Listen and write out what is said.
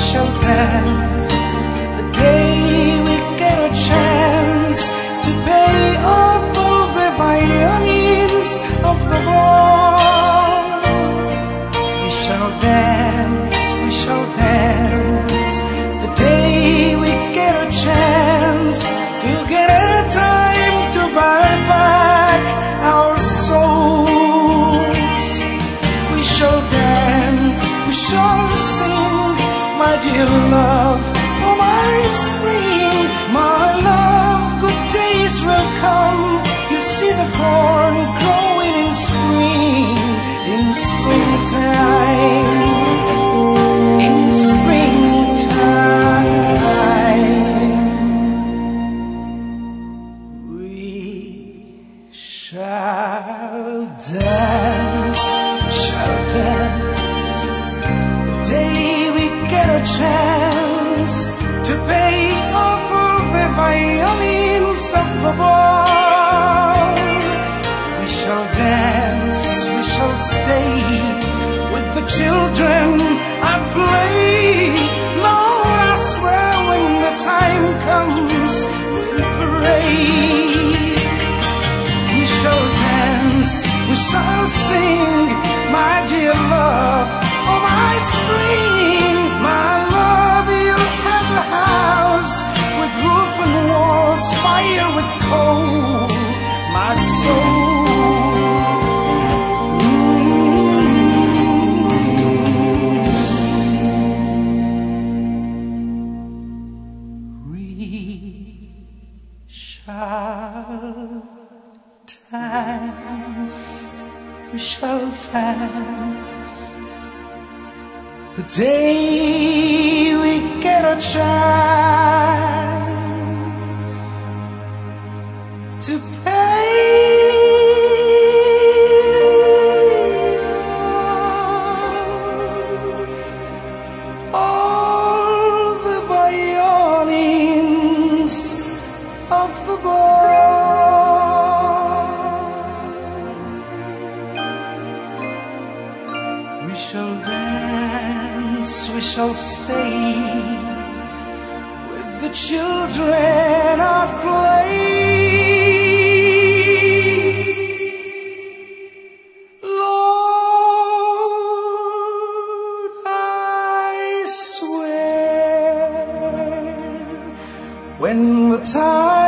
shall dance the day we get a chance to pay off all the violins of the world. We shall dance the day we get a chance to get a time to buy back our souls. We shall dance, we shall sing, my dear love, oh my spring, my love, good days will come. You see the corn growing in spring, in springtime, in springtime. We shall dance, the day we get a chance to pay off all the violins of the world. We shall dance, we shall stay with the children at play. Lord, I swear when the time comes we'll parade. We shall dance, we shall sing, my dear love, oh my spring, my love. You'll have a house with roof and walls, fire with coal, my soul. We shall dance, we shall dance the day we get a chance to pay off all the violins of the world. We shall dance, we shall stay with the children at play. Lord, I swear when the time